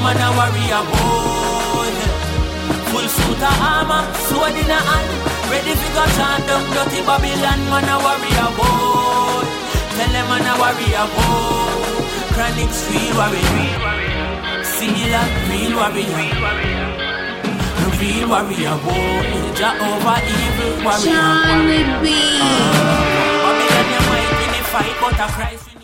man a warrior boy. Full suit of armor, sword in a hand, ready to go chant down dirty Babylon. Man a warrior boy. Tell them man a warrior boy. Chronic real warrior. Sealer, real warrior. Real warrior boy. Jehovah evil warrior. John with me. Babylon, you might in the fight, but a Christ.